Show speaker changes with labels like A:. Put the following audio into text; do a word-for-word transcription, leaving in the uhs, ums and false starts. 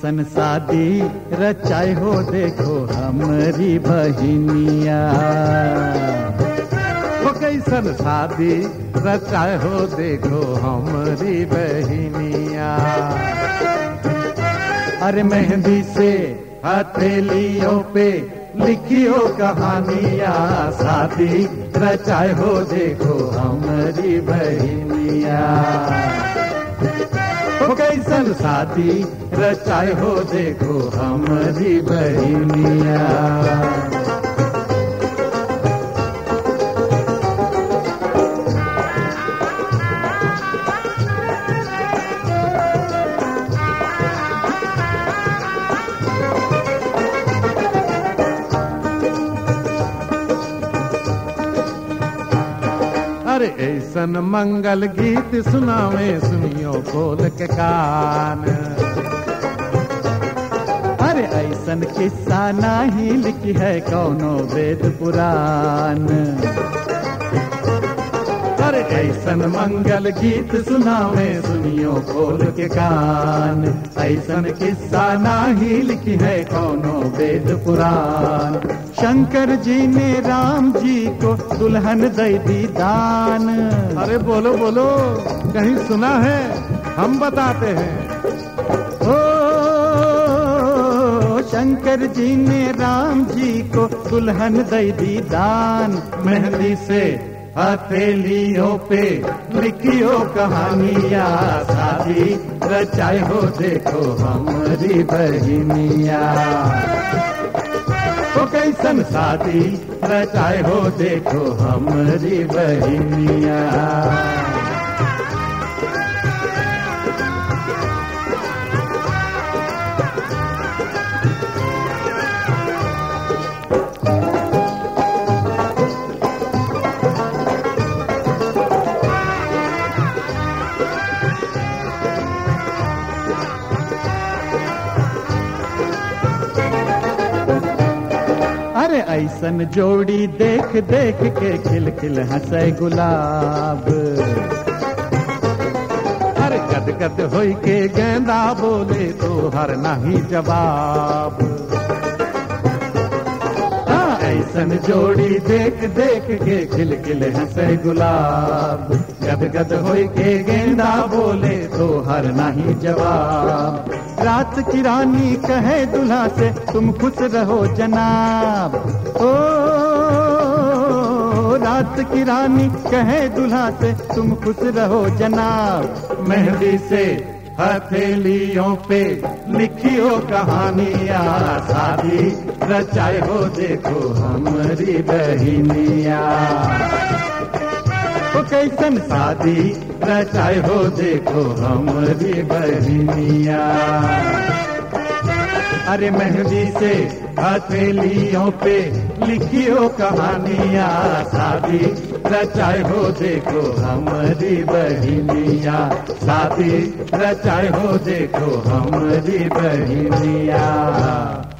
A: कैसन शादी रचाए हो देखो हमारी बहिनिया।
B: वो कैसन शादी रचाए हो देखो हमारी बहिनिया।
A: अरे मेहंदी से हथेलियों पे लिखियो कहानिया, शादी रचाए हो देखो हमारी बहिनिया। वो कैसन शादी रचाए हो देखो हमारी बहिनिया।
B: अरे ऐसन मंगल गीत सुनावे सुनियो खोल के कान।
A: अरे ऐसन किस्सा नहीं लिखी है कौनो वेद पुराण।
B: अरे ऐसन मंगल गीत सुनावे सुनियो खोल के कान।
A: ऐसन किस्सा नहीं लिखी है कौनो वेद पुराण। शंकर जी ने राम जी को दुल्हन दे दी दान।
B: अरे बोलो बोलो, कहीं सुना है? हम बताते हैं।
A: ओ शंकर जी ने राम जी को दुल्हन दे दी दान।
B: मेहंदी से हथेलियों पे लिखियो कहानिया, शादी रचाए हो देखो हमारी बहिनिया। वो कैसन शादी रचाए हो देखो हमारी बहिनिया।
A: अरे ऐसन जोड़ी देख देख के खिल खिल हंसे गुलाब।
B: अरे गद गद होई के गेंदा बोले तो हर नहीं जवाब।
A: हाँ ऐसन जोड़ी देख देख के खिल खिल हंसे गुलाब।
B: गद गद होई के गेंदा बोले तो हर नहीं जवाब।
A: रात की रानी कहे दुल्हा से तुम खुश रहो जनाब। ओ रात की रानी कहे दुल्हा से तुम खुश रहो जनाब।
B: मेहंदी से हथेलियों पे लिखियो कहानिया, शादी रचाए हो देखो हमारी बहिनिया। वो कैसन शादी रचाए हो देखो हमारी बहिनिया। अरे मेहंदी से हथेलियों पे लिखियो कहानिया, शादी रचाए हो देखो हमारी बहिनिया। शादी रचाए हो देखो हमारी बहिनिया।